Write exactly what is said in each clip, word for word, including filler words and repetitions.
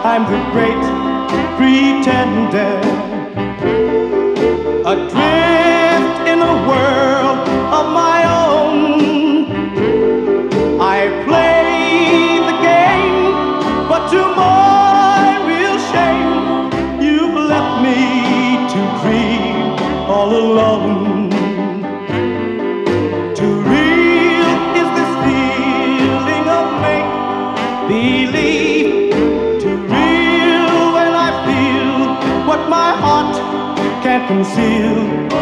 I'm the great pretender, adrift in a world of my own. I play the game, but to my real shame, you've left me to grieve all alone. Too real is this feeling of make-believe, too real when I feel what my heart can't conceal.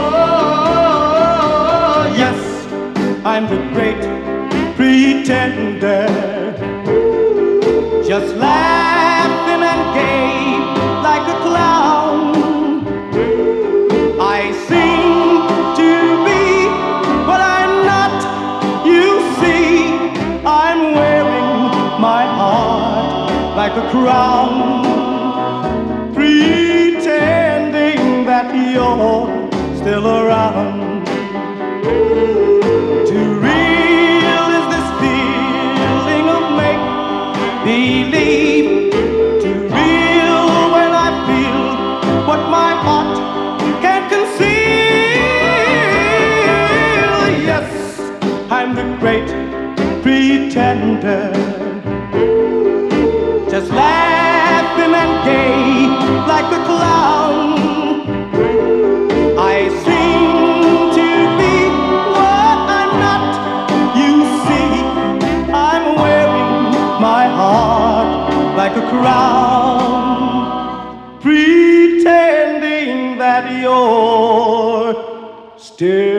Oh, yes, I'm the great pretender, just laughing and gay like a clown. I seem to be what I'm not, you see. I'm wearing my heart like a crown, pretending that you're still around. Too real is this feeling of make-believe, too real when I feel what my heart can't conceal. Yes, I'm the great pretender, just laughing and gay like a clown. I seem to be what I'm not, you see. I'm wearing my heart like a crown, pretending that you're still